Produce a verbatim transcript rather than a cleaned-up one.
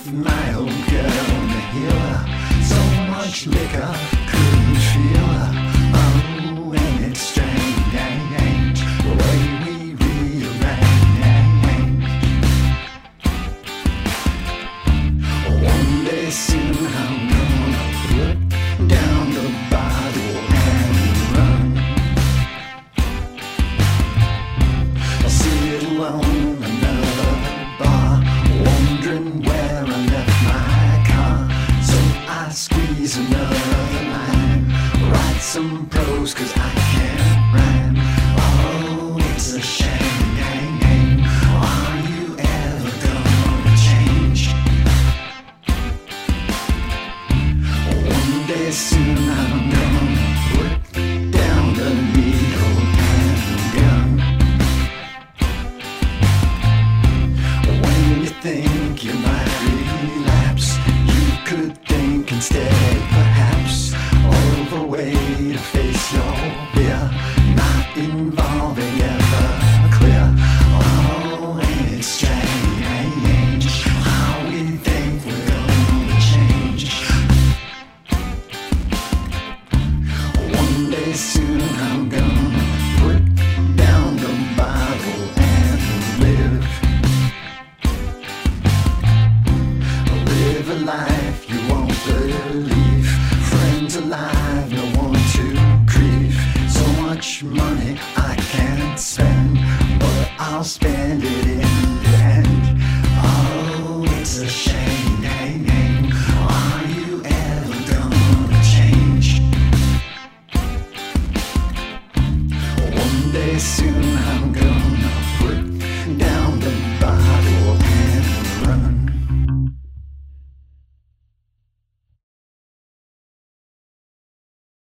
left my old girl in the hill. So much liquor, couldn't feel her. Oh, ain't it strange, the way we rearrange. One day soon I'm gonna put down the bottle and run. I'll sit alone another bar, wondering where I left my car. So I squeeze another line, write some prose cause I can't rhyme. Oh, it's a shame. Are you ever gonna change? One day soon I'm gonna put down the needle and gun. When you think you might relapse, you could think instead perhaps of a way to face your fear, not involving ever clear. Oh, ain't it strange how we think we're gonna change? One day soon I'm gonna put down the bottle and live. Live a life you won't believe. Friends alive, no one to grieve. So much money I can't spend, but I'll spend it in the end. Oh, it's a shame. Are you ever gonna change? One day soon I'm gonna